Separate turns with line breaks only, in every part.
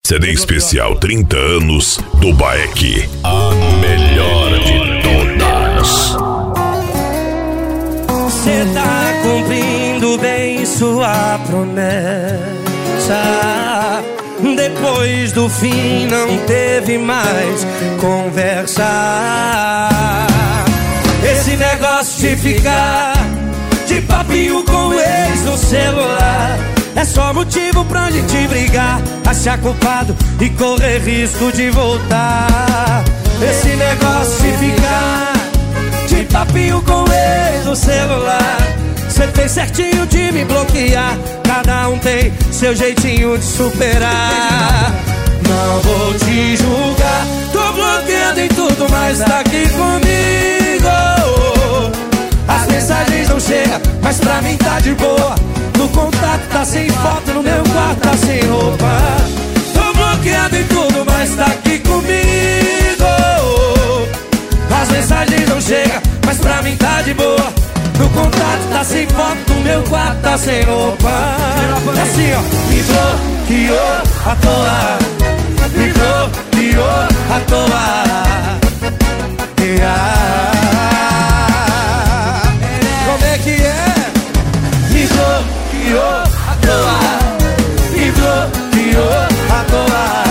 CD especial 30 anos do Baek.
A melhor de todas.
Cê tá cumprindo bem sua promessa. Depois do fim não teve mais conversa. Esse negócio de ficar de papinho com o ex no celular é só motivo pra gente brigar, achar culpado e correr risco de voltar. Esse negócio de ficar de papinho com o ex no celular, cê fez certinho de me bloquear. Cada um tem seu jeitinho de superar. Não vou te julgar, tô bloqueando em tudo, mas tá aqui comigo. As mensagens não chegam, mas pra mim tá de boa. No contato tá sem foto, no meu quarto tá sem roupa. Tô bloqueado em tudo, mas tá aqui comigo. As mensagens não chegam, mas pra mim tá de boa. No contato tá sem foto, no meu quarto tá sem roupa. É assim, ó. Me bloqueou à toa, me bloqueou à toa. Como é que é? Me bloqueou à toa, me bloqueou à toa.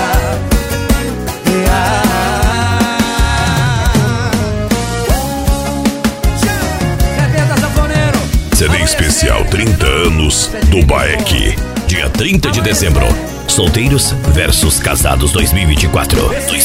CD especial 30 anos do Baek.
Dia 30 de dezembro. Solteiros versus Casados 2024.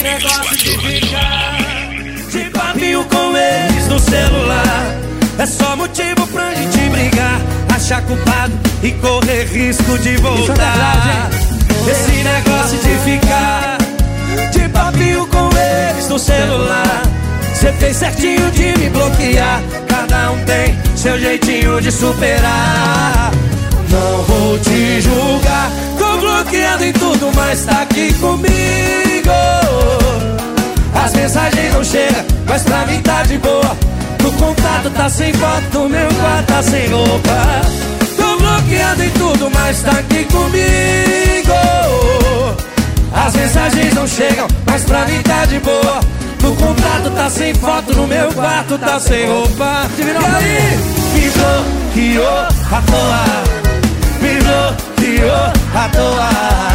De papinho com eles no celular é só motivo pra gente brigar, achar culpado e correr risco de voltar. Esse negócio de ficar de papinho com eles no celular, cê fez certinho de me bloquear. Cada um tem seu jeitinho de superar. Não vou te julgar, tô bloqueando em tudo, mas tá aqui comigo. As mensagens não chegam, mas pra mim tá de boa. No contato tá sem foto, no meu quarto tá sem roupa. Tô bloqueando em tudo, mas tá aqui comigo. As mensagens não chegam, mas pra mim tá de boa. No contrato tá sem foto, no meu quarto tá sem roupa. E aí, me bloqueou à toa, me bloqueou à toa.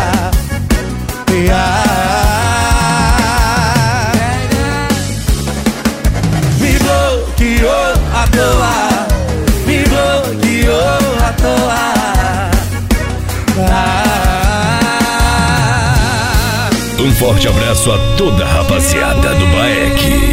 Me bloqueou à toa, me bloqueou à toa.
Um forte abraço a toda a rapaziada do Baek.